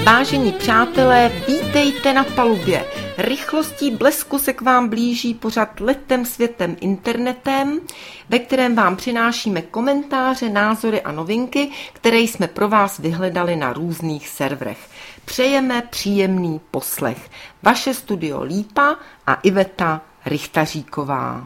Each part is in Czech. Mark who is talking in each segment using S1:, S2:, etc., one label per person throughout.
S1: Vážení přátelé, vítejte na palubě. Rychlostí blesku se k vám blíží pořad Letem světem internetem, ve kterém vám přinášíme komentáře, názory a novinky, které jsme pro vás vyhledali na různých serverech. Přejeme příjemný poslech. Vaše studio Lípa a Iveta Richtaříková.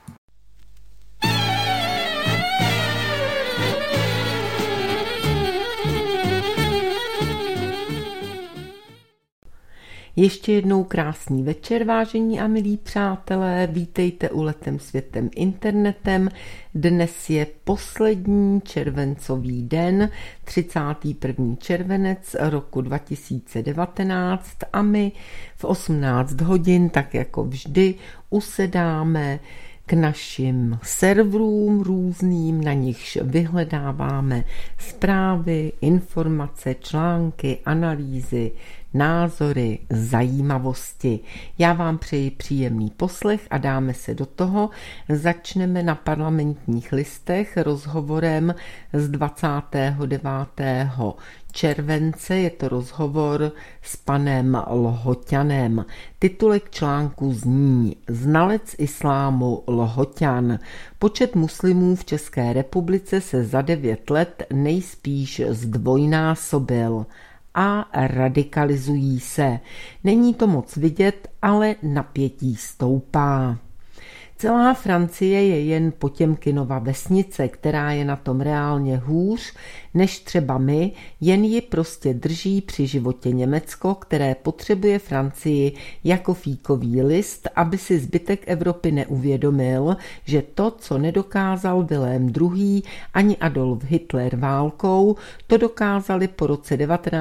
S1: Ještě jednou krásný večer, vážení a milí přátelé, vítejte u Letem světem internetem. Dnes je poslední červencový den, 31. červenec roku 2019 a my v 18 hodin, tak jako vždy, usedáme k našim serverům různým, na nichž vyhledáváme zprávy, informace, články, analýzy, názory, zajímavosti. Já vám přeji příjemný poslech a dáme se do toho. Začneme na Parlamentních listech rozhovorem z 29. července. Je to rozhovor s panem Lhoťanem. Titulek článku zní: Znalec islámu Lhoťan. Počet muslimů v České republice se za 9 let nejspíš zdvojnásobil a radikalizují se. Není to moc vidět, ale napětí stoupá. Celá Francie je jen Potěmkinova vesnice, která je na tom reálně hůř než třeba my, jen ji prostě drží při životě Německo, které potřebuje Francii jako fíkový list, aby si zbytek Evropy neuvědomil, že to, co nedokázal Vilém II. Ani Adolf Hitler válkou, to dokázali po roce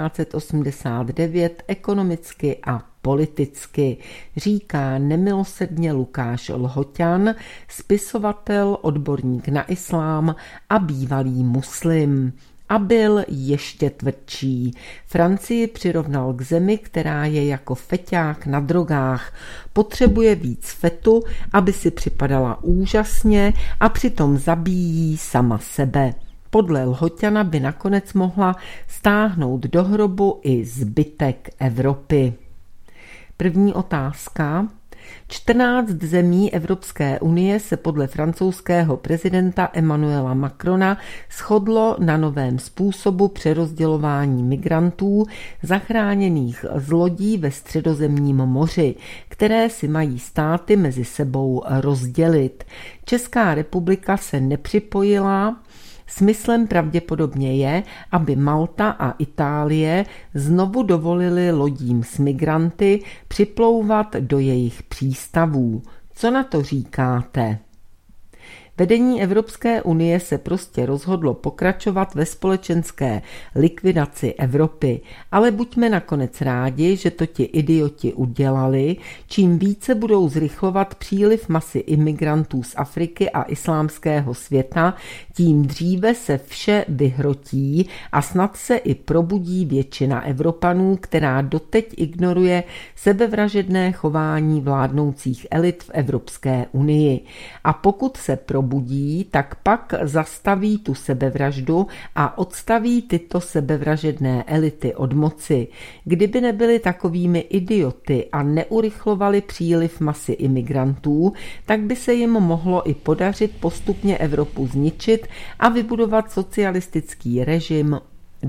S1: 1989 ekonomicky a politicky, říká nemilosrdně Lukáš Lhoťan, spisovatel, odborník na islám a bývalý muslim. A byl ještě tvrdší. Francii přirovnal k zemi, která je jako feťák na drogách. Potřebuje víc fetu, aby si připadala úžasně a přitom zabíjí sama sebe. Podle Lhoťana by nakonec mohla stáhnout do hrobu i zbytek Evropy. První otázka. 14 zemí Evropské unie se podle francouzského prezidenta Emmanuela Macrona shodlo na novém způsobu přerozdělování migrantů zachráněných z lodí ve Středozemním moři, které si mají státy mezi sebou rozdělit. Česká republika se nepřipojila. Smyslem pravděpodobně je, aby Malta a Itálie znovu dovolili lodím s migranty připlouvat do jejich přístavů. Co na to říkáte? Vedení Evropské unie se prostě rozhodlo pokračovat ve společenské likvidaci Evropy, ale buďme nakonec rádi, že to ti idioti udělali. Čím více budou zrychlovat příliv masy imigrantů z Afriky a islámského světa, tím dříve se vše vyhrotí a snad se i probudí většina Evropanů, která doteď ignoruje sebevražedné chování vládnoucích elit v Evropské unii. A pokud se probudí, tak pak zastaví tu sebevraždu a odstaví tyto sebevražedné elity od moci. Kdyby nebyli takovými idioty a neurychlovali příliv masy imigrantů, tak by se jim mohlo i podařit postupně Evropu zničit a vybudovat socialistický režim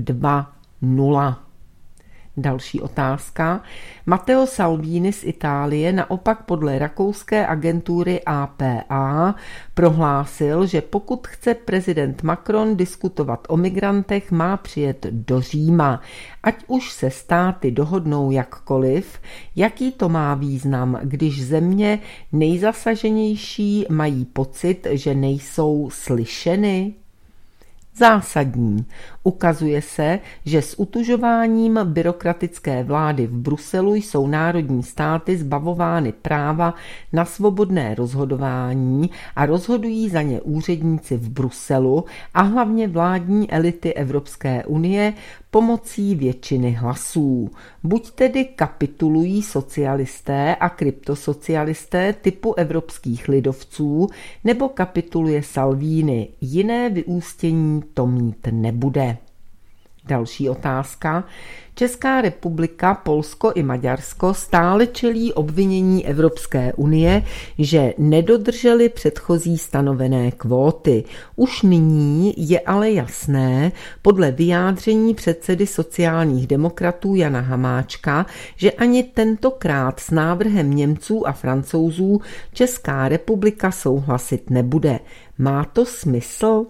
S1: 2.0. Další otázka. Matteo Salvini z Itálie naopak podle rakouské agentury APA prohlásil, že pokud chce prezident Macron diskutovat o migrantech, má přijet do Říma. Ať už se státy dohodnou jakkoliv, jaký to má význam, když země nejzasaženější mají pocit, že nejsou slyšeny? Zásadní. Ukazuje se, že s utužováním byrokratické vlády v Bruselu jsou národní státy zbavovány práva na svobodné rozhodování a rozhodují za ně úředníci v Bruselu a hlavně vládní elity Evropské unie pomocí většiny hlasů. Buď tedy kapitulují socialisté a kryptosocialisté typu evropských lidovců, nebo kapituluje Salvini. Jiné vyústění to mít nebude. Další otázka. Česká republika, Polsko i Maďarsko stále čelí obvinění Evropské unie, že nedodrželi předchozí stanovené kvóty. Už nyní je ale jasné, podle vyjádření předsedy sociálních demokratů Jana Hamáčka, že ani tentokrát s návrhem Němců a Francouzů Česká republika souhlasit nebude. Má to smysl?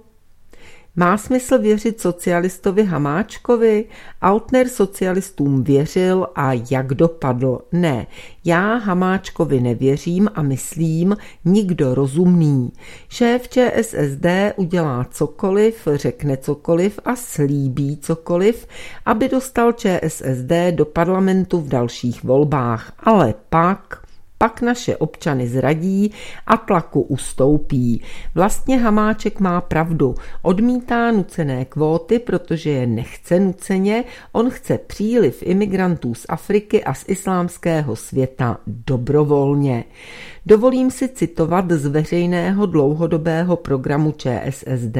S1: Má smysl věřit socialistovi Hamáčkovi? Altner socialistům věřil a jak dopadl? Ne, já Hamáčkovi nevěřím a myslím nikdo rozumný. Šéf ČSSD udělá cokoliv, řekne cokoliv a slíbí cokoliv, aby dostal ČSSD do parlamentu v dalších volbách, ale pak naše občany zradí a tlaku ustoupí. Vlastně Hamáček má pravdu. Odmítá nucené kvóty, protože je nechce nuceně, on chce příliv imigrantů z Afriky a z islámského světa dobrovolně. Dovolím si citovat z veřejného dlouhodobého programu ČSSD.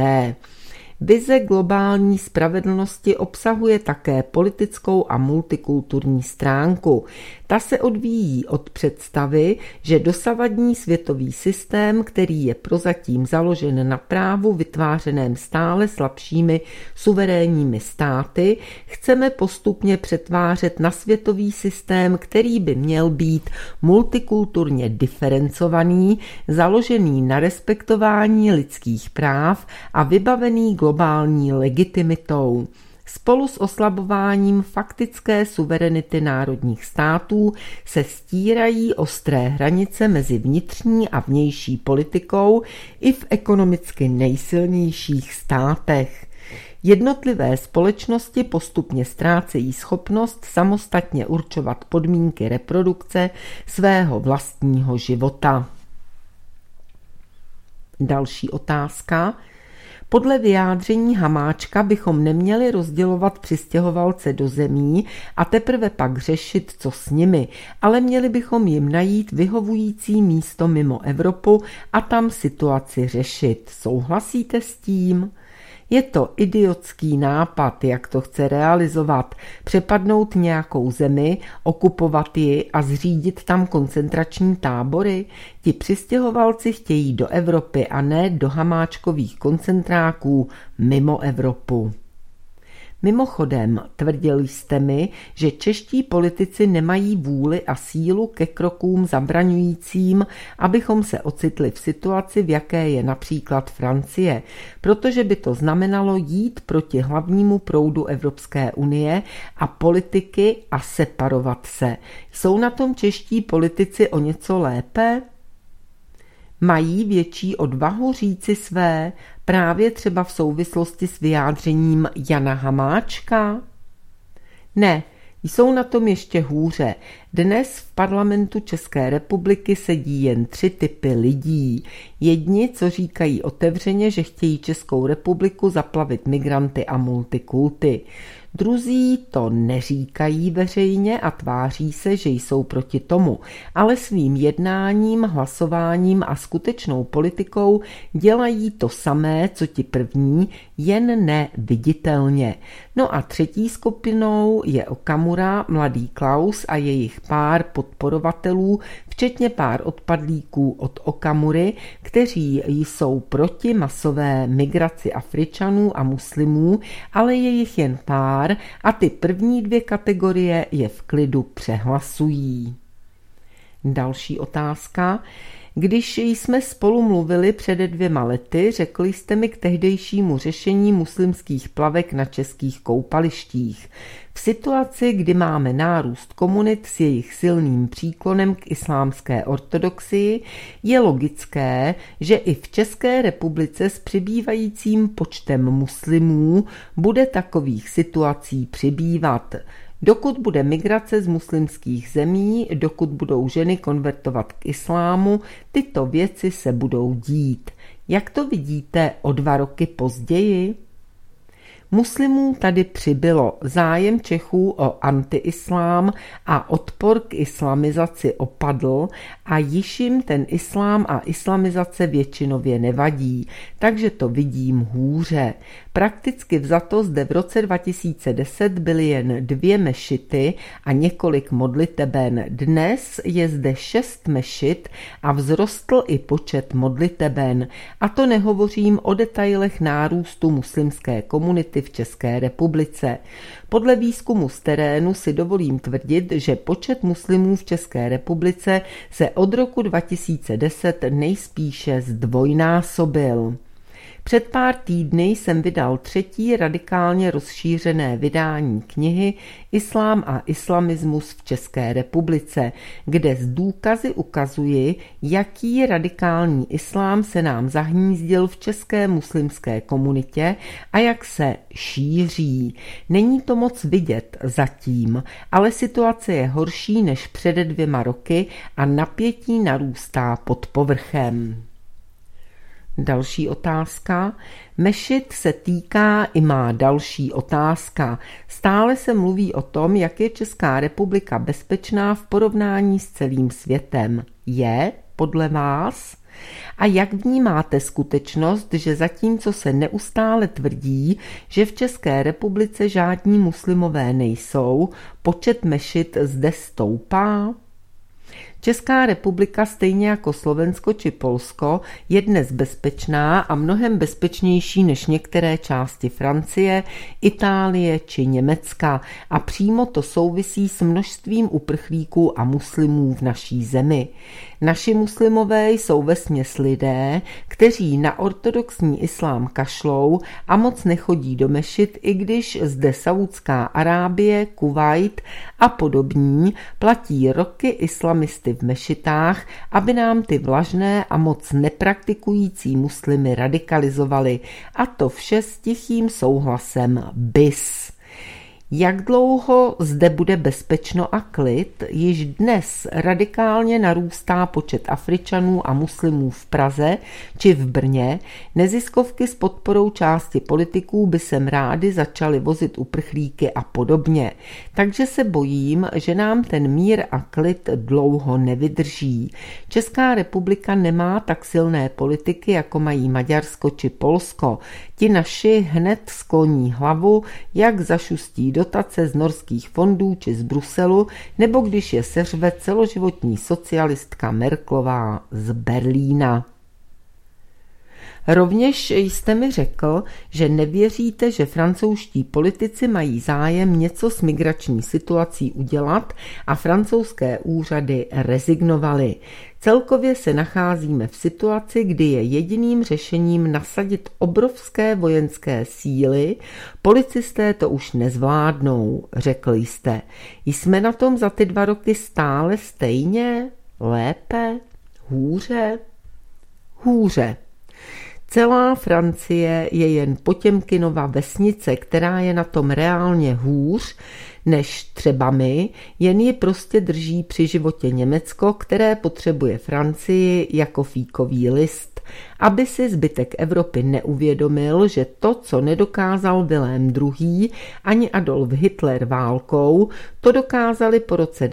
S1: Vize globální spravedlnosti obsahuje také politickou a multikulturní stránku. Ta se odvíjí od představy, že dosavadní světový systém, který je prozatím založen na právu vytvářeném stále slabšími suverénními státy, chceme postupně přetvářet na světový systém, který by měl být multikulturně diferencovaný, založený na respektování lidských práv a vybavený globální legitimitou. Spolu s oslabováním faktické suverenity národních států se stírají ostré hranice mezi vnitřní a vnější politikou i v ekonomicky nejsilnějších státech. Jednotlivé společnosti postupně ztrácejí schopnost samostatně určovat podmínky reprodukce svého vlastního života. Další otázka. Podle vyjádření Hamáčka bychom neměli rozdělovat přistěhovalce do zemí a teprve pak řešit, co s nimi, ale měli bychom jim najít vyhovující místo mimo Evropu a tam situaci řešit. Souhlasíte s tím? Je to idiotský nápad, jak to chce realizovat, přepadnout nějakou zemi, okupovat ji a zřídit tam koncentrační tábory. Ti přistěhovalci chtějí do Evropy a ne do Hamáčkových koncentráků mimo Evropu. Mimochodem, tvrdil jste mi, že čeští politici nemají vůli a sílu ke krokům zabraňujícím, abychom se ocitli v situaci, v jaké je například Francie, protože by to znamenalo jít proti hlavnímu proudu Evropské unie a politiky a separovat se. Jsou na tom čeští politici o něco lépe? Mají větší odvahu říci své, právě třeba v souvislosti s vyjádřením Jana Hamáčka? Ne, jsou na tom ještě hůře. Dnes v parlamentu České republiky sedí jen 3 typy lidí. Jedni, co říkají otevřeně, že chtějí Českou republiku zaplavit migranty a multikulty. Druzí to neříkají veřejně a tváří se, že jsou proti tomu, ale svým jednáním, hlasováním a skutečnou politikou dělají to samé, co ti první, jen neviditelně. No a třetí skupinou je Okamura, Mladý Klaus a jejich pár podporovatelů, včetně pár odpadlíků od Okamury, kteří jsou proti masové migraci Afričanů a muslimů, ale je jich jen pár a ty první 2 kategorie je v klidu přehlasují. Další otázka. Když jsme spolu mluvili před 2 lety, řekli jste mi k tehdejšímu řešení muslimských plavek na českých koupalištích. V situaci, kdy máme nárůst komunit s jejich silným příklonem k islámské ortodoxii, je logické, že i v České republice s přibývajícím počtem muslimů bude takových situací přibývat. Dokud bude migrace z muslimských zemí, dokud budou ženy konvertovat k islámu, tyto věci se budou dít. Jak to vidíte o 2 roky později? Muslimů tady přibylo, zájem Čechů o antiislám a odpor k islamizaci opadl a již jim ten islám a islamizace většinově nevadí, takže to vidím hůře. Prakticky vzato zde v roce 2010 byly jen 2 mešity a několik modliteben. Dnes je zde 6 mešit a vzrostl i počet modliteben. A to nehovořím o detailech nárůstu muslimské komunity v České republice. Podle výzkumu z terénu si dovolím tvrdit, že počet muslimů v České republice se od roku 2010 nejspíše zdvojnásobil. Před pár týdny jsem vydal 3. radikálně rozšířené vydání knihy Islám a islamismus v České republice, kde z důkazy ukazuji, jaký radikální islám se nám zahnízdil v české muslimské komunitě a jak se šíří. Není to moc vidět zatím, ale situace je horší než před 2 roky a napětí narůstá pod povrchem. Další otázka. Mešit se týká i má další otázka. Stále se mluví o tom, jak je Česká republika bezpečná v porovnání s celým světem. Je, podle vás? A jak vnímáte skutečnost, že zatímco se neustále tvrdí, že v České republice žádní muslimové nejsou, počet mešit zde stoupá? Česká republika, stejně jako Slovensko či Polsko, je dnes bezpečná a mnohem bezpečnější než některé části Francie, Itálie či Německa a přímo to souvisí s množstvím uprchlíků a muslimů v naší zemi. Naši muslimové jsou vesměs lidé, kteří na ortodoxní islám kašlou a moc nechodí do mešit, i když zde Saudská Arábie, Kuvajt a podobní platí roky islamisty v mešitách, aby nám ty vlažné a moc nepraktikující muslimy radikalizovali, a to vše s tichým souhlasem BIS. Jak dlouho zde bude bezpečno a klid? Již dnes radikálně narůstá počet Afričanů a muslimů v Praze či v Brně. Neziskovky s podporou části politiků by sem rády začaly vozit uprchlíky a podobně. Takže se bojím, že nám ten mír a klid dlouho nevydrží. Česká republika nemá tak silné politiky, jako mají Maďarsko či Polsko. Ti naši hned skloní hlavu, jak zašustí dotace z norských fondů či z Bruselu, nebo když je seřve celoživotní socialistka Merkelová z Berlína. Rovněž jste mi řekl, že nevěříte, že francouzští politici mají zájem něco s migrační situací udělat a francouzské úřady rezignovaly. Celkově se nacházíme v situaci, kdy je jediným řešením nasadit obrovské vojenské síly, policisté to už nezvládnou, řekl jste. Jsme na tom za ty 2 roky stále stejně? Lépe? Hůře? Hůře. Celá Francie je jen Potěmkinova vesnice, která je na tom reálně hůř než třeba my, jen ji prostě drží při životě Německo, které potřebuje Francii jako fíkový list, aby si zbytek Evropy neuvědomil, že to, co nedokázal Vilém II. Ani Adolf Hitler válkou, to dokázali po roce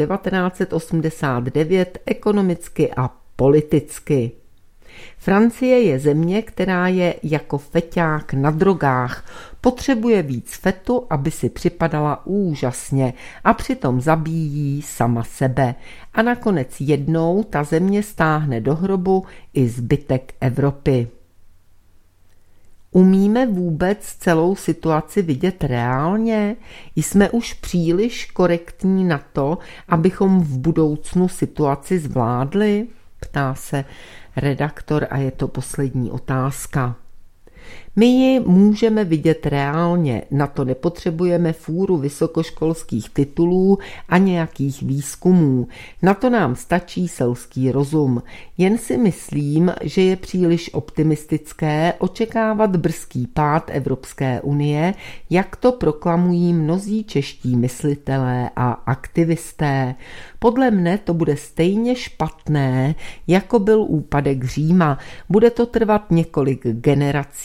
S1: 1989 ekonomicky a politicky. Francie je země, která je jako feťák na drogách. Potřebuje víc fetu, aby si připadala úžasně a přitom zabíjí sama sebe. A nakonec jednou ta země stáhne do hrobu i zbytek Evropy. Umíme vůbec celou situaci vidět reálně? Jsme už příliš korektní na to, abychom v budoucnu situaci zvládli? Ptá se redaktor a je to poslední otázka. My ji můžeme vidět reálně, na to nepotřebujeme fůru vysokoškolských titulů a nějakých výzkumů. Na to nám stačí selský rozum. Jen si myslím, že je příliš optimistické očekávat brzký pád Evropské unie, jak to proklamují mnozí čeští myslitelé a aktivisté. Podle mne to bude stejně špatné, jako byl úpadek Říma. Bude to trvat několik generací a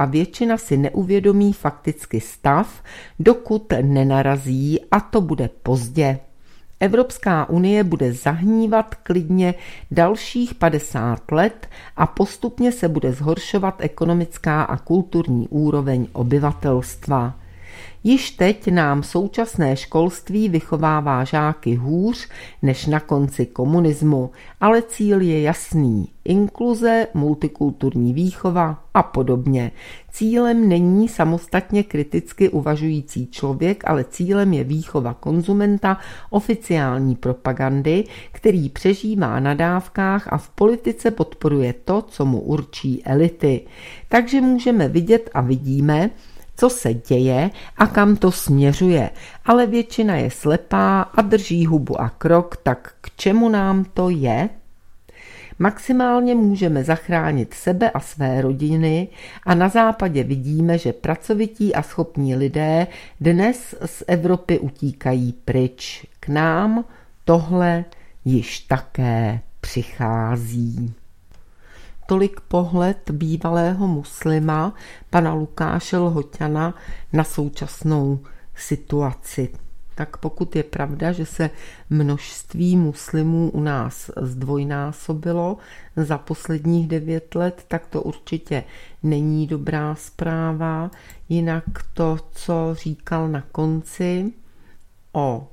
S1: většina si neuvědomí fakticky stav, dokud nenarazí, a to bude pozdě. Evropská unie bude zahnívat klidně dalších 50 let a postupně se bude zhoršovat ekonomická a kulturní úroveň obyvatelstva. Již teď nám současné školství vychovává žáky hůř než na konci komunismu, ale cíl je jasný: inkluze, multikulturní výchova a podobně. Cílem není samostatně kriticky uvažující člověk, ale cílem je výchova konzumenta oficiální propagandy, který přežívá na dávkách a v politice podporuje to, co mu určí elity. Takže můžeme vidět a vidíme, co se děje a kam to směřuje, ale většina je slepá a drží hubu a krok, tak k čemu nám to je? Maximálně můžeme zachránit sebe a své rodiny a na západě vidíme, že pracovití a schopní lidé dnes z Evropy utíkají pryč. K nám tohle již také přichází. Tolik pohled bývalého muslima, pana Lukáše Lhoťana, na současnou situaci. Tak pokud je pravda, že se množství muslimů u nás zdvojnásobilo za posledních 9 let, tak to určitě není dobrá zpráva. Jinak to, co říkal na konci o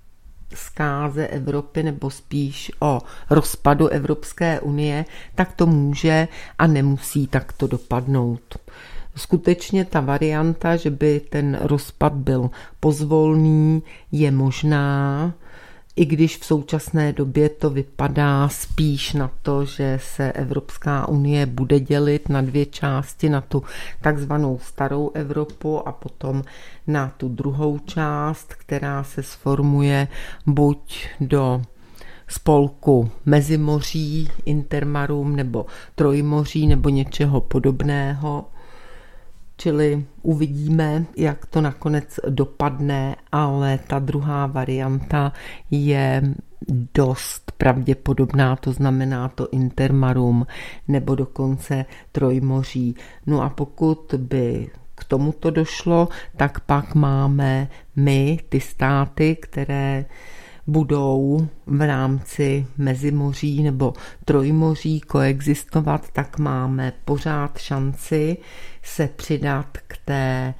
S1: zkáze Evropy, nebo spíš o rozpadu Evropské unie, tak to může a nemusí takto dopadnout. Skutečně ta varianta, že by ten rozpad byl pozvolný, je možná, i když v současné době to vypadá spíš na to, že se Evropská unie bude dělit na 2 části, na tu takzvanou starou Evropu a potom na tu druhou část, která se sformuje buď do spolku Mezimoří, Intermarum nebo Trojmoří nebo něčeho podobného. Čili uvidíme, jak to nakonec dopadne, ale ta druhá varianta je dost pravděpodobná, to znamená to Intermarum nebo dokonce Trojmoří. No a pokud by k tomuto došlo, tak pak máme my, ty státy, které budou v rámci Mezimoří nebo Trojmoří koexistovat, tak máme pořád šanci se přidat k té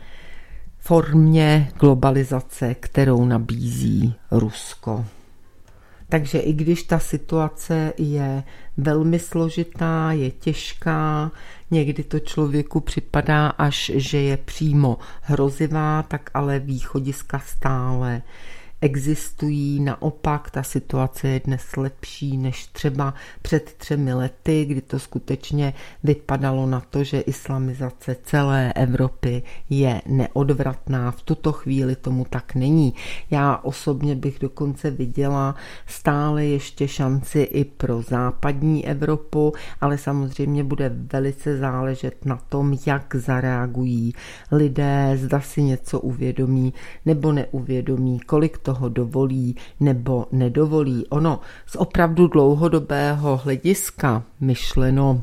S1: formě globalizace, kterou nabízí Rusko. Takže i když ta situace je velmi složitá, je těžká, někdy to člověku připadá až, že je přímo hrozivá, tak ale východiska stále existují. Naopak ta situace je dnes lepší než třeba před 3 lety, kdy to skutečně vypadalo na to, že islamizace celé Evropy je neodvratná. V tuto chvíli tomu tak není. Já osobně bych dokonce viděla stále ještě šanci i pro západní Evropu, ale samozřejmě bude velice záležet na tom, jak zareagují lidé, zda si něco uvědomí nebo neuvědomí, kolik toho dovolí nebo nedovolí. Ono z opravdu dlouhodobého hlediska myšleno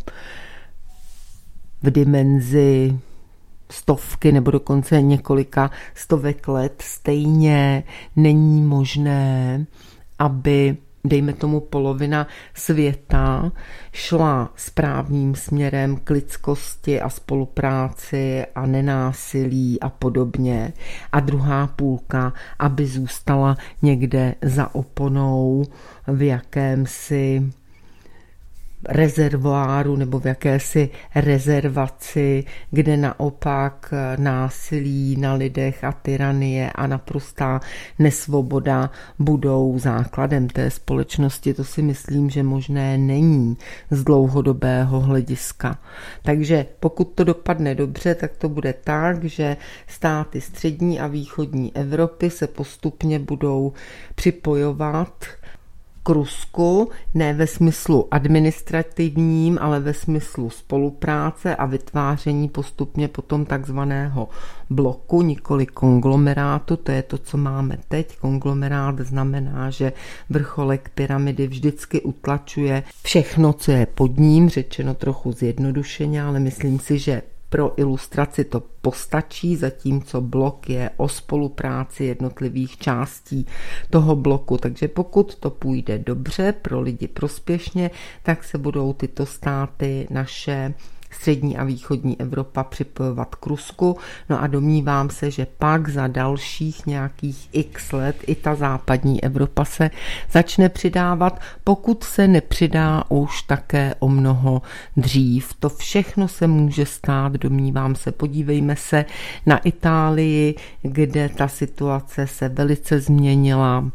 S1: v dimenzi stovky nebo dokonce několika stovek let stejně není možné, aby dejme tomu polovina světa šla správným směrem k lidskosti a spolupráci a nenásilí a podobně, a druhá půlka, aby zůstala někde za oponou v jakémsi rezervoáru nebo v jakési rezervaci, kde naopak násilí na lidech a tyranie a naprostá nesvoboda budou základem té společnosti. To si myslím, že možné není z dlouhodobého hlediska. Takže pokud to dopadne dobře, tak to bude tak, že státy střední a východní Evropy se postupně budou připojovat k Rusku, ne ve smyslu administrativním, ale ve smyslu spolupráce a vytváření postupně potom takzvaného bloku, nikoli konglomerátu. To je to, co máme teď. Konglomerát znamená, že vrcholek pyramidy vždycky utlačuje všechno, co je pod ním, řečeno trochu zjednodušeně, ale myslím si, že Pro ilustraci to postačí, zatímco blok je o spolupráci jednotlivých částí toho bloku. Takže pokud to půjde dobře, pro lidi prospěšně, tak se budou tyto státy naše střední a východní Evropa připojovat k Rusku. No a domnívám se, že pak za dalších nějakých x let i ta západní Evropa se začne přidávat, pokud se nepřidá už také o mnoho dřív. To všechno se může stát, domnívám se. Podívejme se na Itálii, kde ta situace se velice změnila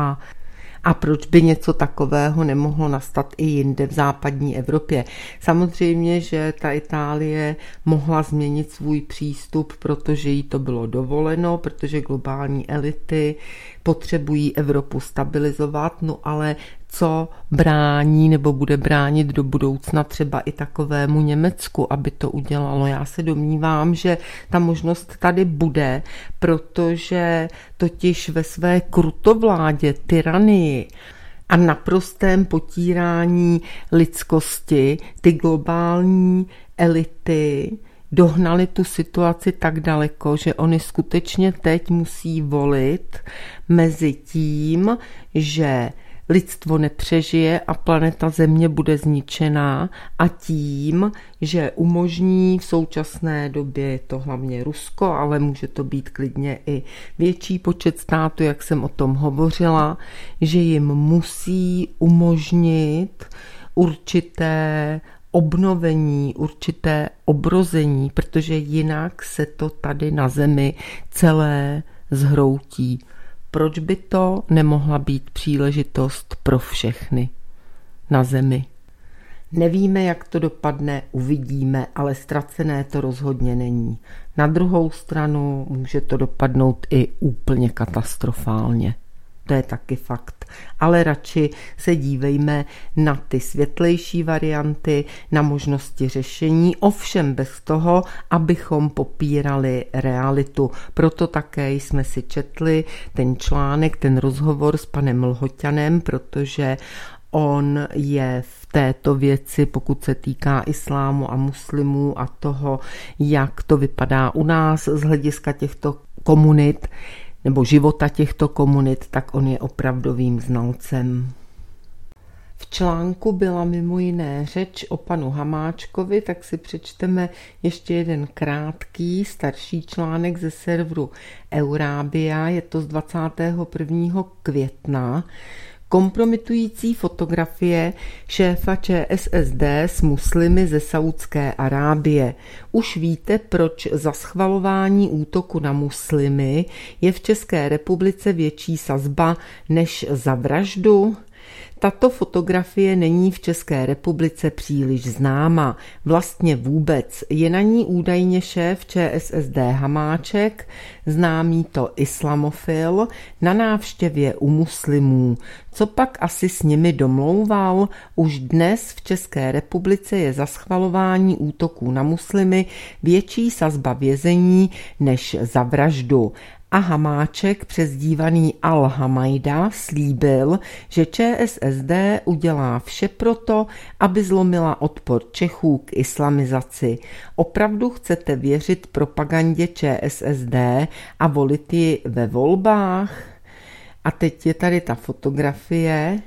S1: a proč by něco takového nemohlo nastat i jinde v západní Evropě? Samozřejmě, že ta Itálie mohla změnit svůj přístup, protože jí to bylo dovoleno, protože globální elity potřebují Evropu stabilizovat, no ale co brání nebo bude bránit do budoucna třeba i takovému Německu, aby to udělalo. Já se domnívám, že ta možnost tady bude, protože totiž ve své krutovládě, tyranii a naprostém potírání lidskosti ty globální elity dohnali tu situaci tak daleko, že oni skutečně teď musí volit mezi tím, že lidstvo nepřežije a planeta Země bude zničená a tím, že umožní v současné době, je to hlavně Rusko, ale může to být klidně i větší počet států, jak jsem o tom hovořila, že jim musí umožnit určité obnovení, určité obrození, protože jinak se to tady na Zemi celé zhroutí. Proč by to nemohla být příležitost pro všechny na Zemi? Nevíme, jak to dopadne, uvidíme, ale ztracené to rozhodně není. Na druhou stranu může to dopadnout i úplně katastrofálně. To je taky fakt. Ale radši se dívejme na ty světlejší varianty, na možnosti řešení, ovšem bez toho, abychom popírali realitu. Proto také jsme si četli ten článek, ten rozhovor s panem Lhoťanem, protože on je v této věci, pokud se týká islámu a muslimů a toho, jak to vypadá u nás z hlediska těchto komunit, nebo života těchto komunit, tak on je opravdovým znalcem. V článku byla mimo jiné řeč o panu Hamáčkovi, tak si přečteme ještě jeden krátký, starší článek ze serveru Eurábia, je to z 21. května. Kompromitující fotografie šéfa ČSSD s muslimy ze Saúdské Arábie. Už víte, proč za schvalování útoku na muslimy je v České republice větší sazba než za vraždu? Tato fotografie není v České republice příliš známa. Vlastně vůbec. Je na ní údajně šéf ČSSD Hamáček, známý to islamofil, na návštěvě u muslimů. Co pak asi s nimi domlouval? Už dnes v České republice je za schvalování útoků na muslimy větší sazba vězení než za vraždu. A Hamáček, přezdívaný Al-Hamajda, slíbil, že ČSSD udělá vše proto, aby zlomila odpor Čechů k islamizaci. Opravdu chcete věřit propagandě ČSSD a volit ji ve volbách? A teď je tady ta fotografie,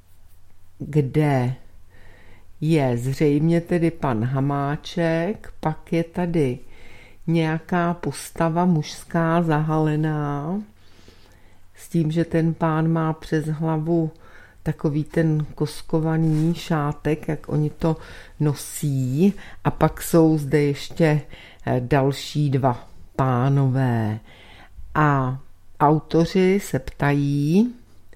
S1: kde je zřejmě tedy pan Hamáček, pak je tady nějaká postava mužská zahalená s tím, že ten pán má přes hlavu takový ten koskovaný šátek, jak oni to nosí, a pak jsou zde ještě další dva pánové. A autoři se ptají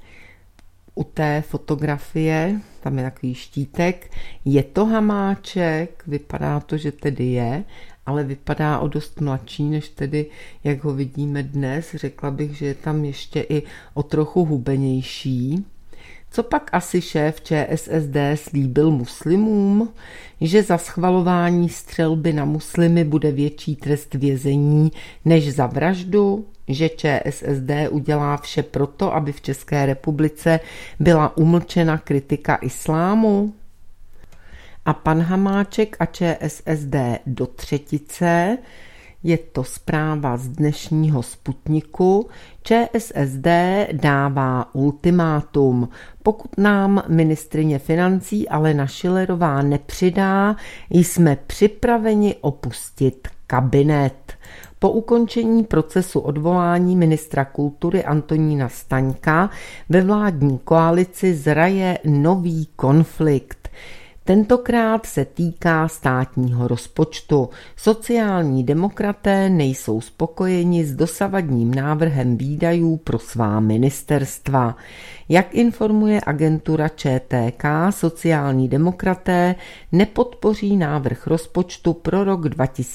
S1: u té fotografie, tam je takový štítek, je to Hamáček? Vypadá to, že tedy je, ale vypadá o dost mladší, než tedy, jak ho vidíme dnes. Řekla bych, že je tam ještě i o trochu hubenější. Co pak asi šéf ČSSD slíbil muslimům? Že za schvalování střelby na muslimy bude větší trest vězení než za vraždu? Že ČSSD udělá vše proto, aby v České republice byla umlčena kritika islámu? a pan Hamáček a ČSSD do třetice. Je to zpráva z dnešního Sputniku. ČSSD dává ultimátum. Pokud nám ministryně financí Alena Schillerová nepřidá, jsme připraveni opustit kabinet. Po ukončení procesu odvolání ministra kultury Antonína Staňka ve vládní koalici zraje nový konflikt. Tentokrát se týká státního rozpočtu. Sociální demokraté nejsou spokojeni s dosavadním návrhem výdajů pro svá ministerstva. Jak informuje agentura ČTK, sociální demokraté nepodpoří návrh rozpočtu pro rok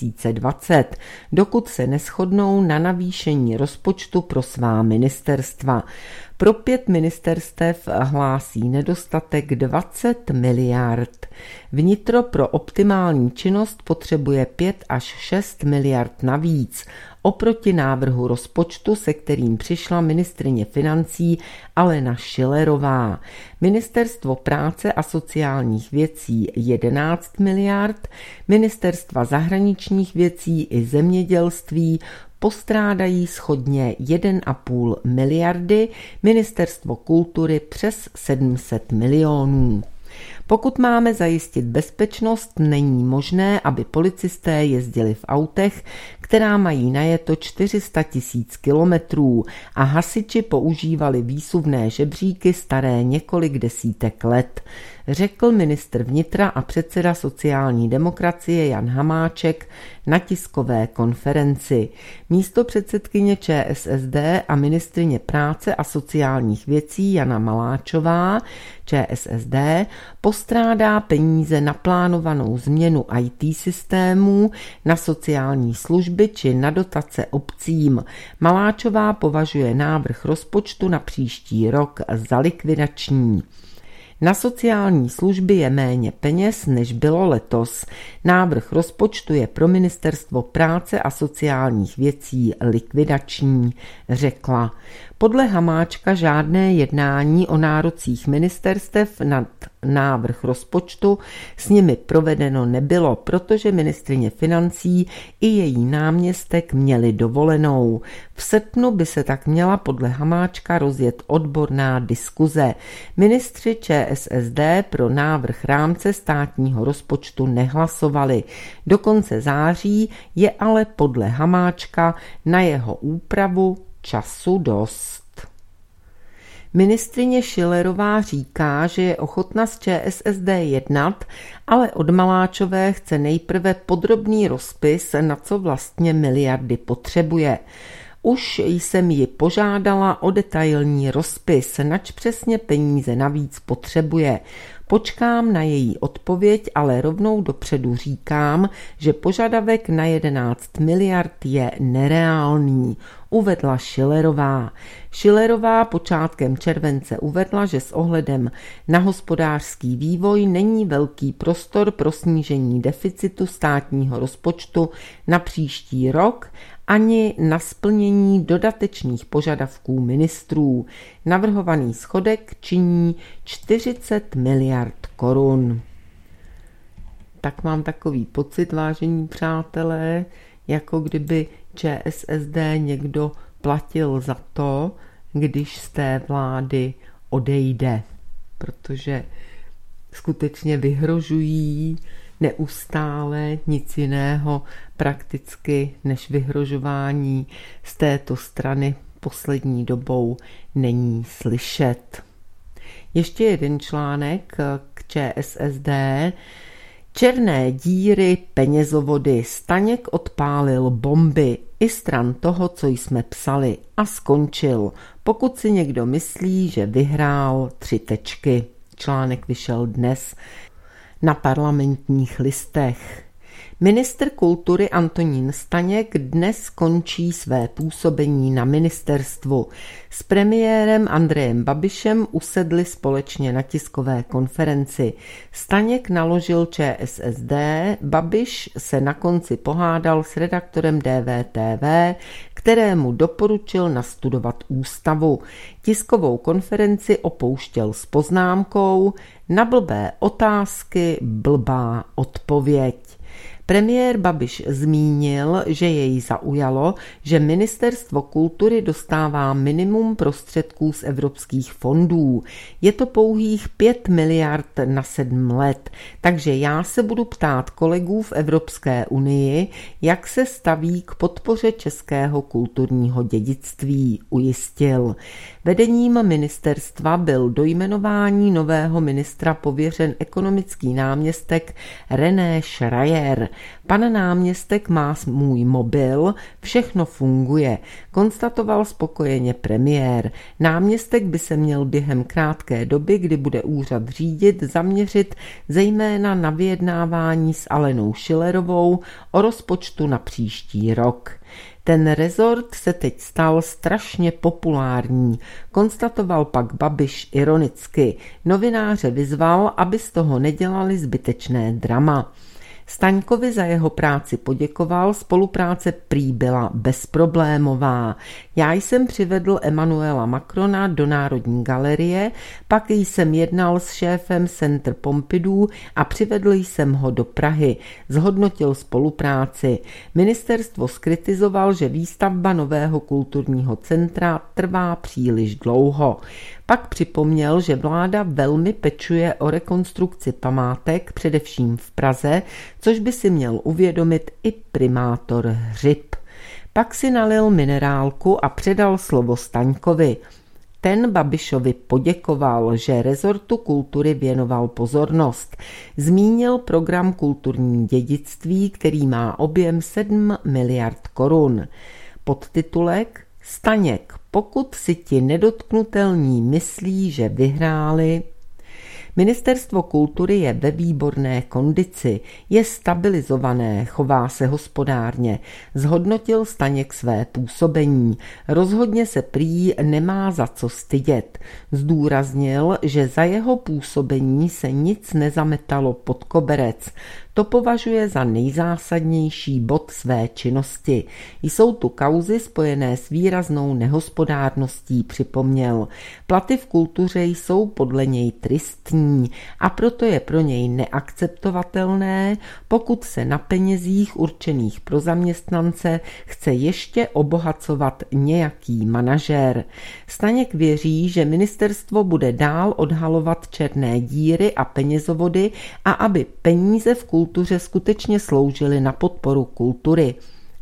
S1: 2020, dokud se neshodnou na navýšení rozpočtu pro svá ministerstva. Pro 5 ministerstev hlásí nedostatek 20 miliard. Vnitro pro optimální činnost potřebuje 5 až 6 miliard navíc, oproti návrhu rozpočtu, se kterým přišla ministryně financí Alena Schillerová. Ministerstvo práce a sociálních věcí 11 miliard, ministerstva zahraničních věcí i zemědělství postrádají shodně 1,5 miliardy, ministerstvo kultury přes 700 milionů. Pokud máme zajistit bezpečnost, není možné, aby policisté jezdili v autech, která mají najeto 400 000 kilometrů a hasiči používali výsuvné žebříky staré několik desítek let, řekl ministr vnitra a předseda sociální demokracie Jan Hamáček na tiskové konferenci. Místopředsedkyně ČSSD a ministryně práce a sociálních věcí Jana Maláčová ČSSD postrádá peníze na plánovanou změnu IT systémů, na sociální služby či na dotace obcím. Maláčová považuje návrh rozpočtu na příští rok za likvidační. Na sociální služby je méně peněz, než bylo letos. Návrh rozpočtu je pro ministerstvo práce a sociálních věcí likvidační, řekla. Podle Hamáčka žádné jednání o nárocích ministerstev nad návrh rozpočtu s nimi provedeno nebylo, protože ministryně financí i její náměstek měli dovolenou. V srpnu by se tak měla podle Hamáčka rozjet odborná diskuze. Ministři ČSSD pro návrh rámce státního rozpočtu nehlasovali. Do konce září je ale podle Hamáčka na jeho úpravu času dost. Ministryně Schillerová říká, že je ochotna s ČSSD jednat, ale od Maláčové chce nejprve podrobný rozpis, na co vlastně miliardy potřebuje. Už jsem ji požádala o detailní rozpis, nač přesně peníze navíc potřebuje. Počkám na její odpověď, ale rovnou dopředu říkám, že požadavek na 11 miliard je nereálný, uvedla Schillerová. Schillerová počátkem července uvedla, že s ohledem na hospodářský vývoj není velký prostor pro snížení deficitu státního rozpočtu na příští rok ani na splnění dodatečných požadavků ministrů. Navrhovaný schodek činí 40 miliard korun. Tak mám takový pocit, vážení přátelé, jako kdyby ČSSD někdo platil za to, když z té vlády odejde, protože skutečně vyhrožují neustále, nic jiného prakticky než vyhrožování z této strany poslední dobou není slyšet. Ještě jeden článek k ČSSD. Černé díry, penězovody, Staněk odpálil bomby i stran toho, co jsme psali, a skončil. Pokud si někdo myslí, že vyhrál 3 tečky. Článek vyšel dnes na Parlamentních listech. Ministr kultury Antonín Staněk dnes končí své působení na ministerstvu. S premiérem Andrejem Babišem usedli společně na tiskové konferenci. Staněk naložil ČSSD, Babiš se na konci pohádal s redaktorem DVTV, kterému doporučil nastudovat ústavu. Tiskovou konferenci opouštěl s poznámkou: na blbé otázky blbá odpověď. Premiér Babiš zmínil, že jej zaujalo, že Ministerstvo kultury dostává minimum prostředků z evropských fondů. Je to pouhých 5 miliard na 7 let, takže já se budu ptát kolegů v Evropské unii, jak se staví k podpoře českého kulturního dědictví, ujistil. Vedením ministerstva byl do jmenování nového ministra pověřen ekonomický náměstek René Schreier. Pan náměstek má můj mobil, všechno funguje, konstatoval spokojeně premiér. Náměstek by se měl během krátké doby, kdy bude úřad řídit, zaměřit zejména na vyjednávání s Alenou Schillerovou o rozpočtu na příští rok. Ten rezort se teď stal strašně populární, konstatoval pak Babiš ironicky. Novináře vyzval, aby z toho nedělali zbytečné drama. Staňkovi za jeho práci poděkoval, spolupráce prý byla bezproblémová. Já jsem přivedl Emmanuela Macrona do Národní galerie, pak jsem jednal s šéfem Centre Pompidou a přivedl jsem ho do Prahy. Zhodnotil spolupráci. Ministerstvo zkritizoval, že výstavba nového kulturního centra trvá příliš dlouho. Pak připomněl, že vláda velmi pečuje o rekonstrukci památek, především v Praze, což by si měl uvědomit i primátor Hřib. Pak si nalil minerálku a předal slovo Staňkovi. Ten Babišovi poděkoval, že rezortu kultury věnoval pozornost. Zmínil program kulturní dědictví, který má objem 7 miliard korun. Podtitulek: Staněk, pokud si ti nedotknutelní myslí, že vyhráli. Ministerstvo kultury je ve výborné kondici, je stabilizované, chová se hospodárně. Zhodnotil Staněk své působení. Rozhodně se prý nemá za co stydět. Zdůraznil, že za jeho působení se nic nezametalo pod koberec. To považuje za nejzásadnější bod své činnosti. Jsou tu kauzy spojené s výraznou nehospodárností, připomněl. Platy v kultuře jsou podle něj tristní a proto je pro něj neakceptovatelné, pokud se na penězích určených pro zaměstnance chce ještě obohacovat nějaký manažér. Staněk věří, že ministerstvo bude dál odhalovat černé díry a penězovody a aby peníze v kultuře skutečně sloužily na podporu kultury.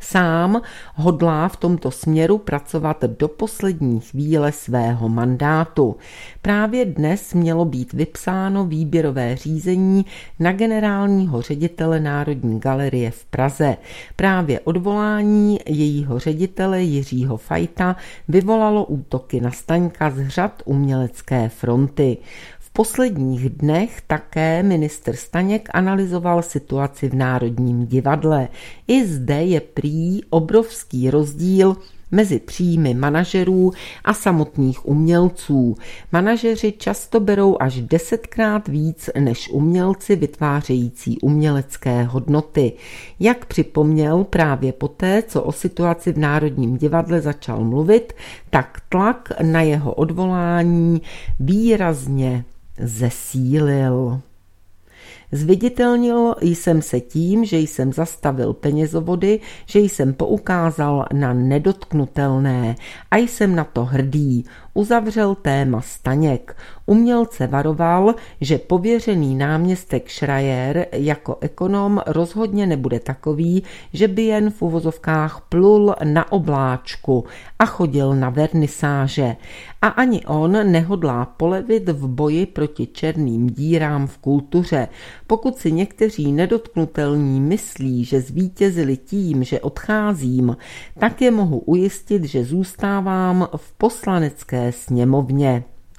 S1: Sám hodlá v tomto směru pracovat do poslední chvíle svého mandátu. Právě dnes mělo být vypsáno výběrové řízení na generálního ředitele Národní galerie v Praze. Právě odvolání jejího ředitele Jiřího Fajta vyvolalo útoky na Staňka z řad umělecké fronty. V posledních dnech také ministr Staněk analyzoval situaci v Národním divadle. I zde je prý obrovský rozdíl mezi příjmy manažerů a samotných umělců. Manažeři často berou až 10krát víc než umělci vytvářející umělecké hodnoty. Jak připomněl právě poté, co o situaci v Národním divadle začal mluvit, tak tlak na jeho odvolání výrazně zesílil. Zviditelnil jsem se tím, že jsem zastavil penězovody, že jsem poukázal na nedotknutelné a jsem na to hrdý, uzavřel téma Staněk. Umělce varoval, že pověřený náměstek Schreier jako ekonom rozhodně nebude takový, že by jen v uvozovkách plul na obláčku a chodil na vernisáže. A ani on nehodlá polevit v boji proti černým dírám v kultuře. Pokud si někteří nedotknutelní myslí, že zvítězili tím, že odcházím, tak je mohu ujistit, že zůstávám v poslanecké sněmovně,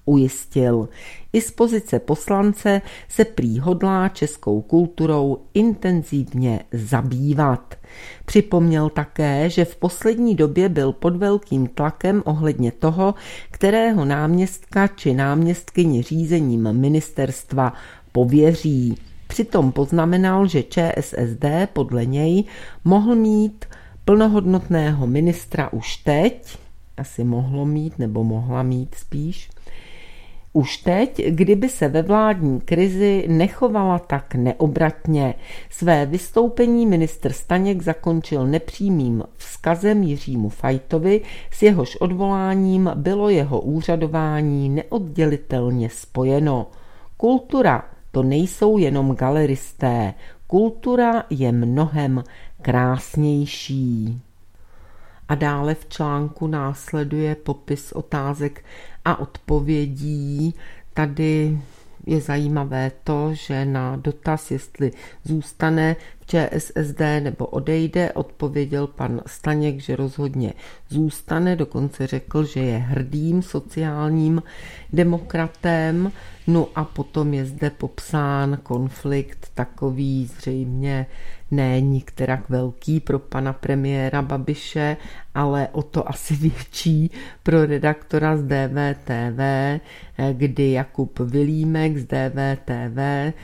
S1: ujistil. I z pozice poslance se prý hodlá českou kulturou intenzivně zabývat. Připomněl také, že v poslední době byl pod velkým tlakem ohledně toho, kterého náměstka či náměstkyni řízením ministerstva pověří. Přitom poznamenal, že ČSSD podle něj mohl mít plnohodnotného ministra už teď, asi mohlo mít nebo mohla mít spíš, už teď, kdyby se ve vládní krizi nechovala tak neobratně. Své vystoupení ministr Staněk zakončil nepřímým vzkazem Jiřímu Fajtovi, s jehož odvoláním bylo jeho úřadování neoddělitelně spojeno. Kultura to nejsou jenom galeristé, kultura je mnohem krásnější. A dále v článku následuje popis otázek a odpovědí. Tady je zajímavé to, že na dotaz, jestli zůstane v ČSSD nebo odejde, odpověděl pan Staněk, že rozhodně zůstane, dokonce řekl, že je hrdým sociálním demokratem. No a potom je zde popsán konflikt takový zřejmě ne nikterak velký pro pana premiéra Babiše, ale o to asi větší pro redaktora z DVTV, kdy Jakub Vilímek z DVTV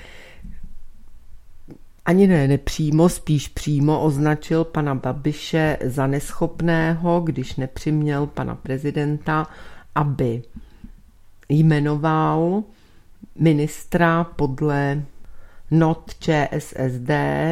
S1: ani ne nepřímo, spíš přímo označil pana Babiše za neschopného, když nepřiměl pana prezidenta, aby jmenoval ministra podle not ČSSD,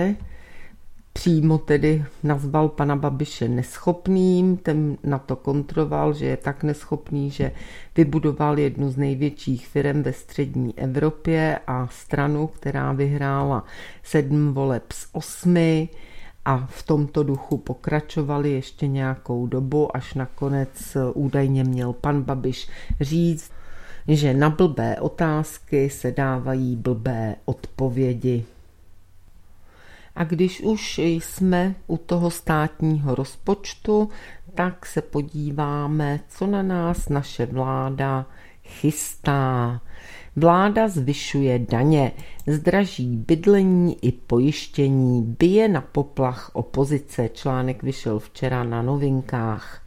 S1: přímo tedy nazval pana Babiše neschopným, ten na to kontroval, že je tak neschopný, že vybudoval jednu z největších firem ve střední Evropě a stranu, která vyhrála 7 voleb z 8 a v tomto duchu pokračovali ještě nějakou dobu, až nakonec údajně měl pan Babiš říct, že na blbé otázky se dávají blbé odpovědi. A když už jsme u toho státního rozpočtu, tak se podíváme, co na nás naše vláda chystá. Vláda zvyšuje daně, zdraží bydlení i pojištění, bije na poplach opozice. Článek vyšel včera na Novinkách.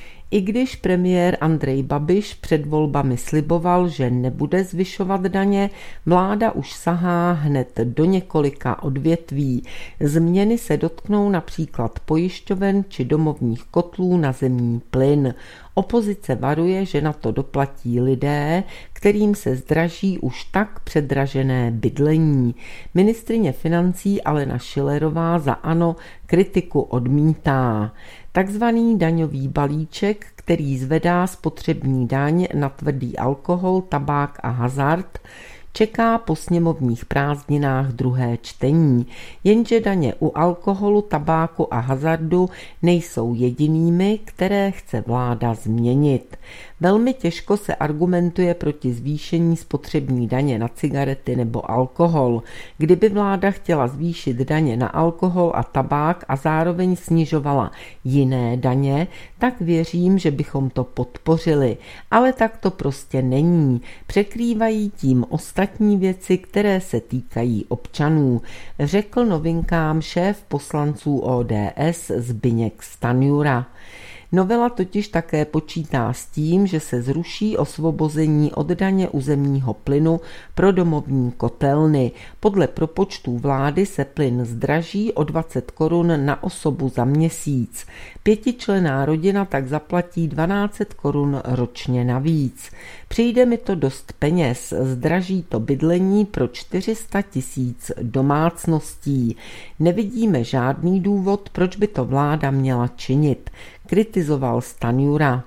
S1: I když premiér Andrej Babiš před volbami sliboval, že nebude zvyšovat daně, vláda už sahá hned do několika odvětví. Změny se dotknou například pojišťoven či domovních kotlů na zemní plyn. Opozice varuje, že na to doplatí lidé, kterým se zdraží už tak předražené bydlení. Ministryně financí Alena Schillerová za ANO kritiku odmítá. Takzvaný daňový balíček, který zvedá spotřební daň na tvrdý alkohol, tabák a hazard, čeká po sněmovních prázdninách druhé čtení, jenže daně u alkoholu, tabáku a hazardu nejsou jedinými, které chce vláda změnit. Velmi těžko se argumentuje proti zvýšení spotřební daně na cigarety nebo alkohol. Kdyby vláda chtěla zvýšit daně na alkohol a tabák a zároveň snižovala jiné daně, tak věřím, že bychom to podpořili. Ale tak to prostě není. Překrývají tím ostatní věci, které se týkají občanů, řekl Novinkám šéf poslanců ODS Zbyněk Stanjura. Novela totiž také počítá s tím, že se zruší osvobození od daně u zemního plynu pro domovní kotelny. Podle propočtů vlády se plyn zdraží o 20 korun na osobu za měsíc. 5členná rodina tak zaplatí 1200 korun ročně navíc. Přijde mi to dost peněz, zdraží to bydlení pro 400 000 domácností. Nevidíme žádný důvod, proč by to vláda měla činit, kritizoval Stanjura.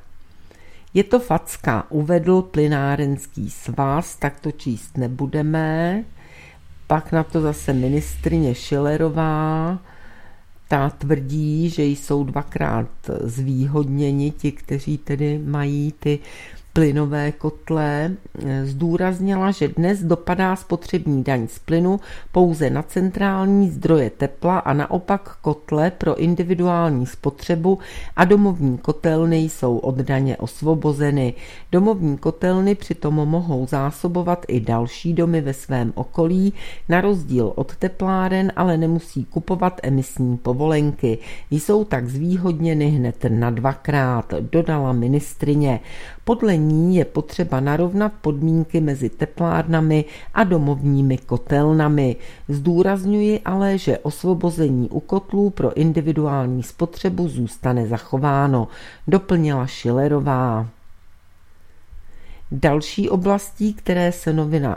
S1: Je to facka, uvedl plynárenský svaz, tak to číst nebudeme. Pak na to zase ministryně Schillerová, ta tvrdí, že jsou dvakrát zvýhodněni ti, kteří tedy mají ty plynové kotle, zdůraznila, že dnes dopadá spotřební daň z plynu pouze na centrální zdroje tepla a naopak kotle pro individuální spotřebu a domovní kotelny jsou od daně osvobozeny. Domovní kotelny přitom mohou zásobovat i další domy ve svém okolí, na rozdíl od tepláren ale nemusí kupovat emisní povolenky. Jsou tak zvýhodněny hned na dvakrát, dodala ministryně. Podle ní je potřeba narovnat podmínky mezi teplárnami a domovními kotelnami. Zdůrazňuji ale, že osvobození u kotlů pro individuální spotřebu zůstane zachováno, doplnila Schillerová. Další oblastí, které se novela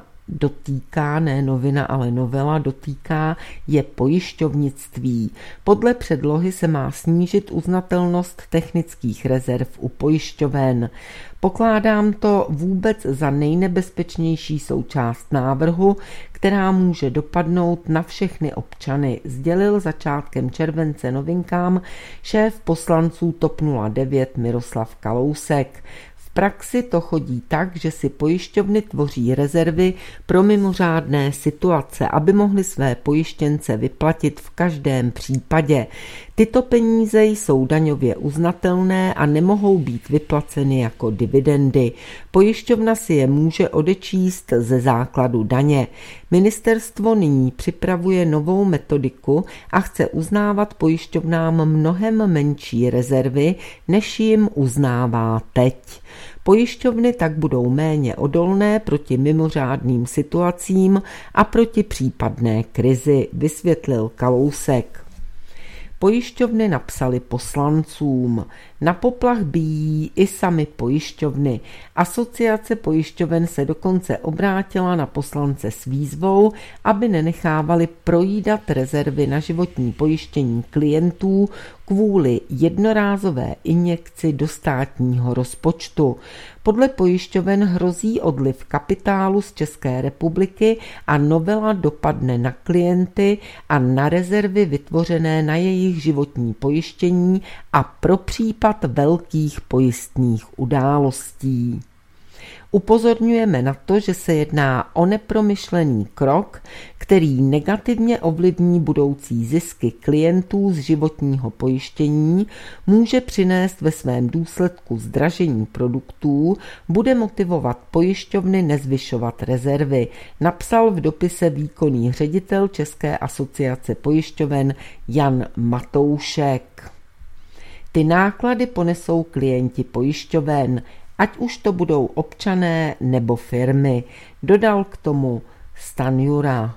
S1: dotýká, je pojišťovnictví. Podle předlohy se má snížit uznatelnost technických rezerv u pojišťoven. Pokládám to vůbec za nejnebezpečnější součást návrhu, která může dopadnout na všechny občany, sdělil začátkem července Novinkám šéf poslanců TOP 09 Miroslav Kalousek. V praxi to chodí tak, že si pojišťovny tvoří rezervy pro mimořádné situace, aby mohly své pojištěnce vyplatit v každém případě. Tyto peníze jsou daňově uznatelné a nemohou být vyplaceny jako dividendy. Pojišťovna si je může odečíst ze základu daně. Ministerstvo nyní připravuje novou metodiku a chce uznávat pojišťovnám mnohem menší rezervy, než jim uznává teď. Pojišťovny tak budou méně odolné proti mimořádným situacím a proti případné krizi, vysvětlil Kalousek. Pojišťovny napsali poslancům. Na poplach bijí i sami pojišťovny. Asociace pojišťoven se dokonce obrátila na poslance s výzvou, aby nenechávali projídat rezervy na životní pojištění klientů kvůli jednorázové injekci do státního rozpočtu. Podle pojišťoven hrozí odliv kapitálu z České republiky a novela dopadne na klienty a na rezervy vytvořené na jejich životní pojištění a pro případ velkých pojistných událostí. Upozorňujeme na to, že se jedná o nepromyšlený krok, který negativně ovlivní budoucí zisky klientů z životního pojištění, může přinést ve svém důsledku zdražení produktů, bude motivovat pojišťovny nezvyšovat rezervy, napsal v dopise výkonný ředitel České asociace pojišťoven Jan Matoušek. Ty náklady ponesou klienti pojišťoven, ať už to budou občané nebo firmy, dodal k tomu Stanjura.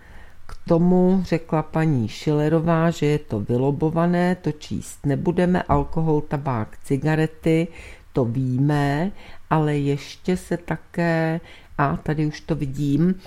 S1: K tomu řekla paní Schillerová, že je to vylobované, to číst nebudeme, alkohol, tabák, cigarety, to víme, ale ještě se také, a tady už to vidím,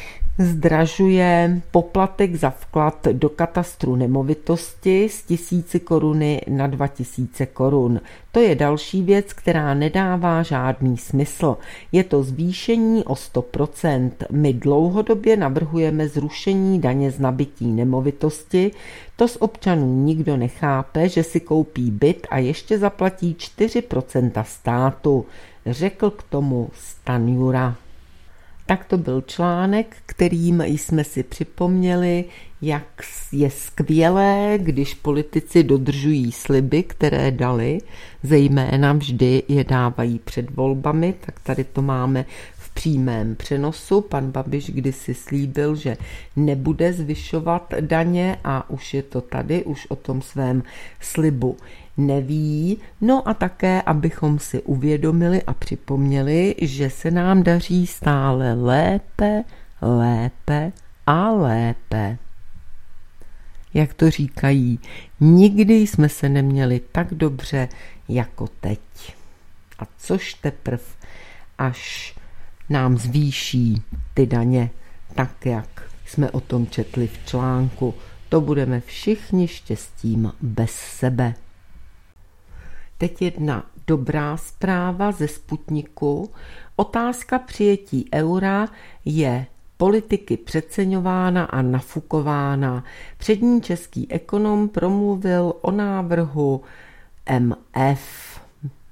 S1: zdražuje poplatek za vklad do katastru nemovitosti z 1000 koruny na 2000 korun. To je další věc, která nedává žádný smysl. Je to zvýšení o 100%. My dlouhodobě navrhujeme zrušení daně z nabytí nemovitosti. To z občanů nikdo nechápe, že si koupí byt a ještě zaplatí 4% státu, řekl k tomu Stanjura. Tak to byl článek, kterým jsme si připomněli, jak je skvělé, když politici dodržují sliby, které dali, zejména vždy je dávají před volbami, tak tady to máme v přímém přenosu. Pan Babiš kdysi slíbil, že nebude zvyšovat daně a už je to tady, už o tom svém slibu neví. No a také, abychom si uvědomili a připomněli, že se nám daří stále lépe, lépe a lépe. Jak to říkají, nikdy jsme se neměli tak dobře jako teď. A což teprv, až nám zvýší ty daně, tak jak jsme o tom četli v článku, to budeme všichni štěstím bez sebe. Teď jedna dobrá zpráva ze Sputniku. Otázka přijetí eura je politiky přeceňována a nafukována. Přední český ekonom promluvil o návrhu MF,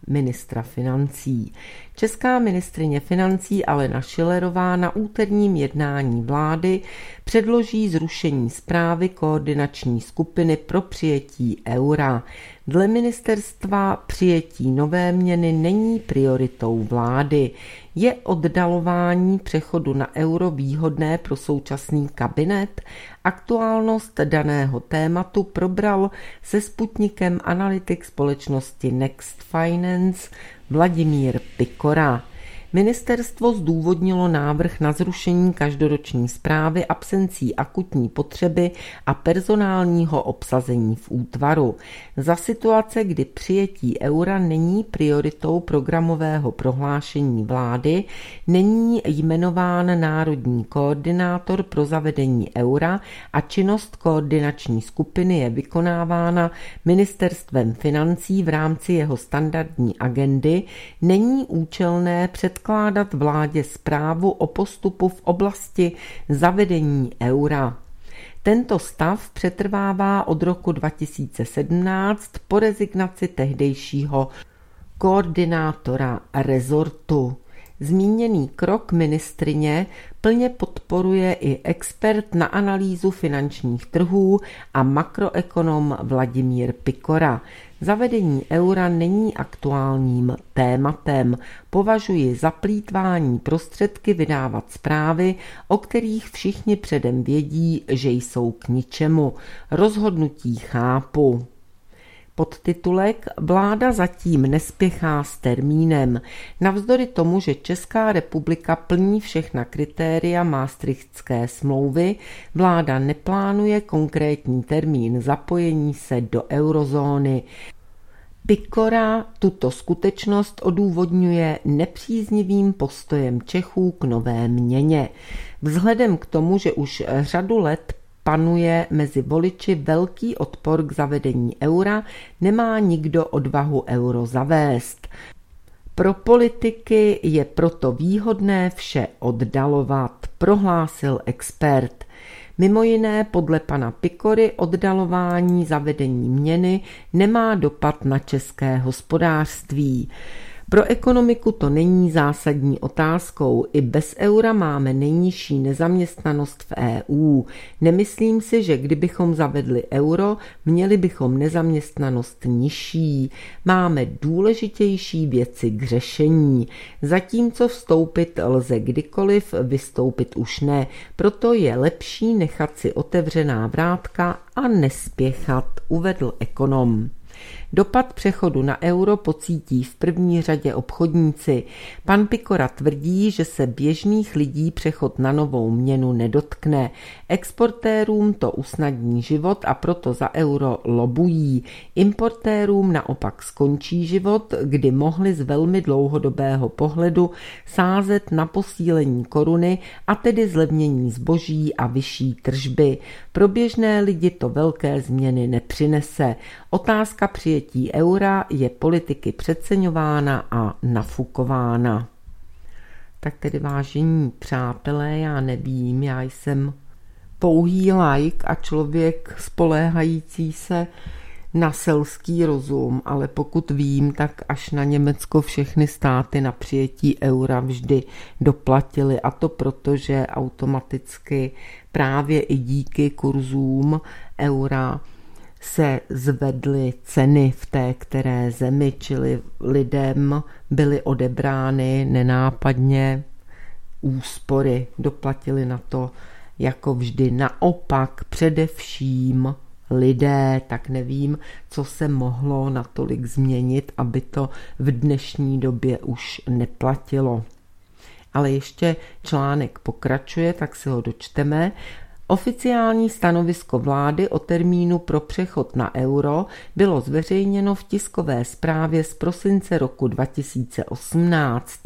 S1: ministra financí. Česká ministryně financí Alena Schillerová na úterním jednání vlády předloží zrušení zprávy koordinační skupiny pro přijetí eura. Dle ministerstva přijetí nové měny není prioritou vlády. Je oddalování přechodu na euro výhodné pro současný kabinet? Aktuálnost daného tématu probral se Sputnikem analytik společnosti Next Finance Vladimír Pikora. Ministerstvo zdůvodnilo návrh na zrušení každoroční zprávy absencí akutní potřeby a personálního obsazení v útvaru. Za situace, kdy přijetí eura není prioritou programového prohlášení vlády, není jmenován národní koordinátor pro zavedení eura a činnost koordinační skupiny je vykonávána ministerstvem financí v rámci jeho standardní agendy, není účelné předkládat vládě zprávu o postupu v oblasti zavedení eura. Tento stav přetrvává od roku 2017 po rezignaci tehdejšího koordinátora rezortu. Zmíněný krok ministryně plně podporuje i expert na analýzu finančních trhů a makroekonom Vladimír Pikora. Zavedení eura není aktuálním tématem. Považuji za plýtvání prostředky vydávat zprávy, o kterých všichni předem vědí, že jsou k ničemu. Rozhodnutí chápu. Podtitulek Vláda zatím nespěchá s termínem. Navzdory tomu, že Česká republika plní všechna kritéria Maastrichtské smlouvy, vláda neplánuje konkrétní termín zapojení se do eurozóny. Pikora tuto skutečnost odůvodňuje nepříznivým postojem Čechů k nové měně. Vzhledem k tomu, že už řadu let panuje mezi voliči velký odpor k zavedení eura, nemá nikdo odvahu euro zavést. Pro politiky je proto výhodné vše oddalovat, prohlásil expert. Mimo jiné podle pana Pikory oddalování zavedení měny nemá dopad na české hospodářství. Pro ekonomiku to není zásadní otázkou. I bez eura máme nejnižší nezaměstnanost v EU. Nemyslím si, že kdybychom zavedli euro, měli bychom nezaměstnanost nižší. Máme důležitější věci k řešení. Zatímco vstoupit lze kdykoliv, vystoupit už ne. Proto je lepší nechat si otevřená vrátka a nespěchat, uvedl ekonom. Dopad přechodu na euro pocítí v první řadě obchodníci. Pan Pikora tvrdí, že se běžných lidí přechod na novou měnu nedotkne. Exportérům to usnadní život a proto za euro lobují. Importérům naopak skončí život, kdy mohli z velmi dlouhodobého pohledu sázet na posílení koruny a tedy zlevnění zboží a vyšší tržby. Pro běžné lidi to velké změny nepřinese. Otázka přijetí eura je politiky přeceňována a nafukována. Tak tedy vážení přátelé, já nevím, já jsem pouhý laik a člověk spoléhající se na selský rozum, ale pokud vím, tak až na Německo všechny státy na přijetí eura vždy doplatily, a to proto, že automaticky právě i díky kurzům eura se zvedly ceny v té které zemi, čili lidem byly odebrány nenápadně úspory, doplatili na to jako vždy. Naopak především lidé, tak nevím, co se mohlo natolik změnit, aby to v dnešní době už neplatilo. Ale ještě článek pokračuje, tak si ho dočteme. Oficiální stanovisko vlády o termínu pro přechod na euro bylo zveřejněno v tiskové zprávě z prosince roku 2018.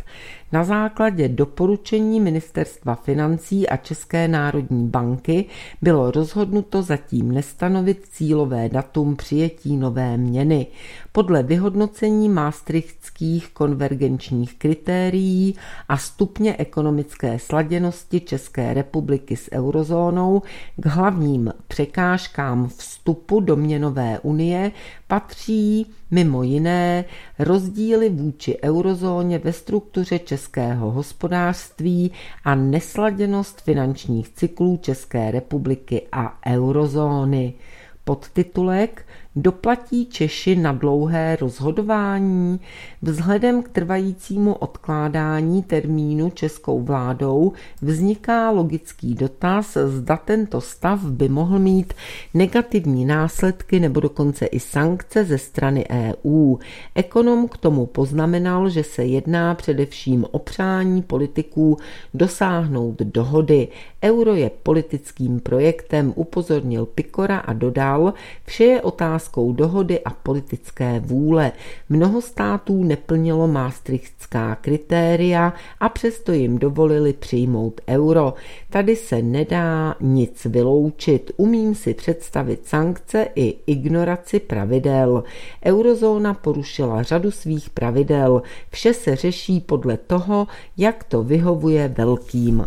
S1: Na základě doporučení Ministerstva financí a České národní banky bylo rozhodnuto zatím nestanovit cílové datum přijetí nové měny. Podle vyhodnocení maastrichtských konvergenčních kritérií a stupně ekonomické sladěnosti České republiky s eurozónou k hlavním překážkám vstupu do měnové unie patří mimo jiné rozdíly vůči eurozóně ve struktuře českého hospodářství a nesladěnost finančních cyklů České republiky a eurozóny. Podtitulek Doplatí Češi na dlouhé rozhodování? Vzhledem k trvajícímu odkládání termínu českou vládou vzniká logický dotaz, zda tento stav by mohl mít negativní následky nebo dokonce i sankce ze strany EU. Ekonom k tomu poznamenal, že se jedná především o přání politiků dosáhnout dohody. Euro je politickým projektem, upozornil Pikora a dodal, vše je otázkou dohody a politické vůle. Mnoho států neplnilo maastrichtská kritéria a přesto jim dovolili přijmout euro. Tady se nedá nic vyloučit. Umím si představit sankce i ignoraci pravidel. Eurozóna porušila řadu svých pravidel. Vše se řeší podle toho, jak to vyhovuje velkým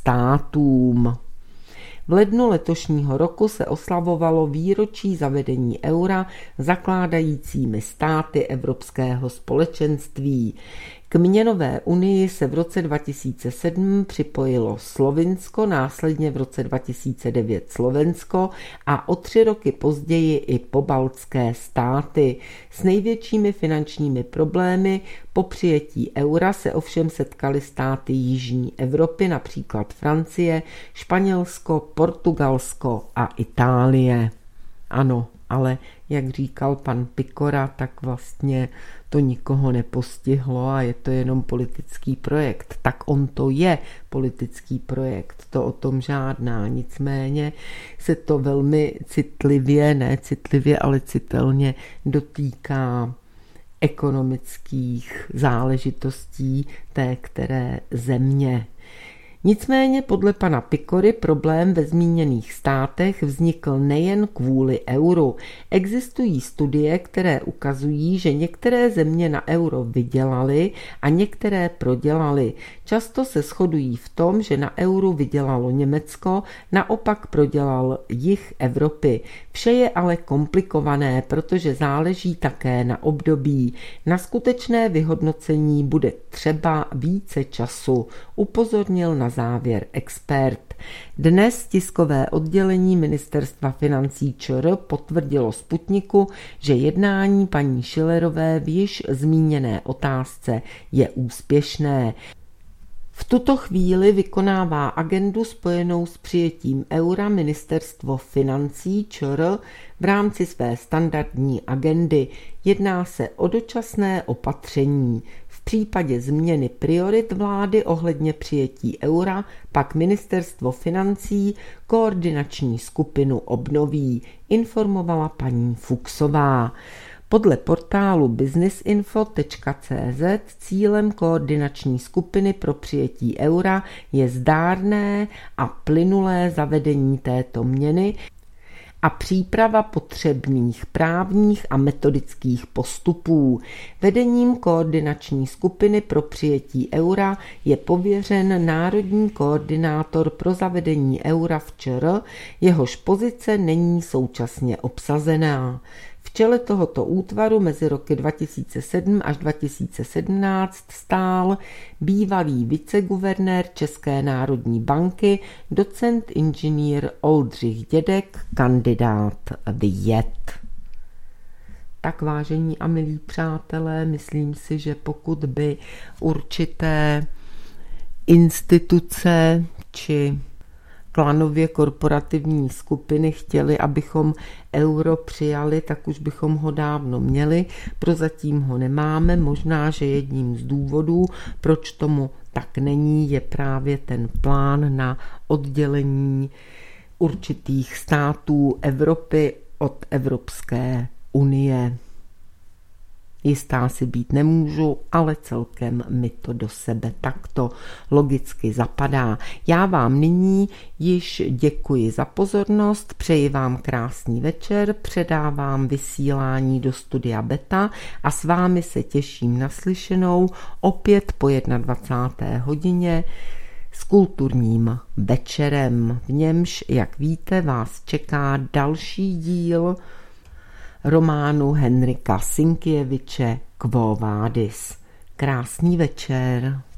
S1: státům. V lednu letošního roku se oslavovalo výročí zavedení eura zakládajícími státy Evropského společenství. K měnové unii se v roce 2007 připojilo Slovinsko, následně v roce 2009 Slovensko a o 3 roky později i pobaltské státy. S největšími finančními problémy po přijetí eura se ovšem setkaly státy jižní Evropy, například Francie, Španělsko, Portugalsko a Itálie. Ano, ale jak říkal pan Pikora, tak vlastně to nikoho nepostihlo a je to jenom politický projekt. Tak on to je politický projekt, to o tom žádná. Nicméně se to velmi citlivě, ne citlivě, ale citelně dotýká ekonomických záležitostí té které země. Nicméně podle pana Pikory problém ve zmíněných státech vznikl nejen kvůli euru. Existují studie, které ukazují, že některé země na euro vydělaly a některé prodělaly. Často se shodují v tom, že na euru vydělalo Německo, naopak prodělal jih Evropy. Vše je ale komplikované, protože záleží také na období. Na skutečné vyhodnocení bude třeba více času, upozornil na závěr expert. Dnes tiskové oddělení Ministerstva financí ČR potvrdilo Sputniku, že jednání paní Schillerové v již zmíněné otázce je úspěšné. V tuto chvíli vykonává agendu spojenou s přijetím eura Ministerstvo financí ČR v rámci své standardní agendy. Jedná se o dočasné opatření. V případě změny priorit vlády ohledně přijetí eura pak Ministerstvo financí koordinační skupinu obnoví, informovala paní Fuchsová. Podle portálu businessinfo.cz cílem koordinační skupiny pro přijetí eura je zdárné a plynulé zavedení této měny a příprava potřebných právních a metodických postupů. Vedením koordinační skupiny pro přijetí eura je pověřen národní koordinátor pro zavedení eura v ČR, jehož pozice není současně obsazená. V čele tohoto útvaru mezi roky 2007 až 2017 stál bývalý viceguvernér České národní banky, docent inženýr Oldřich Dědek, kandidát věd. Tak vážení a milí přátelé, myslím si, že pokud by určité instituce či klanově korporativní skupiny chtěli, abychom euro přijali, tak už bychom ho dávno měli. Prozatím ho nemáme. Možná, že jedním z důvodů, proč tomu tak není, je právě ten plán na oddělení určitých států Evropy od Evropské unie. Jistá si být nemůžu, ale celkem mi to do sebe takto logicky zapadá. Já vám nyní již děkuji za pozornost, přeji vám krásný večer, předávám vysílání do studia Beta a s vámi se těším na slyšenou opět po 21. hodině s kulturním večerem, v němž, jak víte, vás čeká další díl románu Henrika Sinkieviče Quo Vadis. Krásný večer.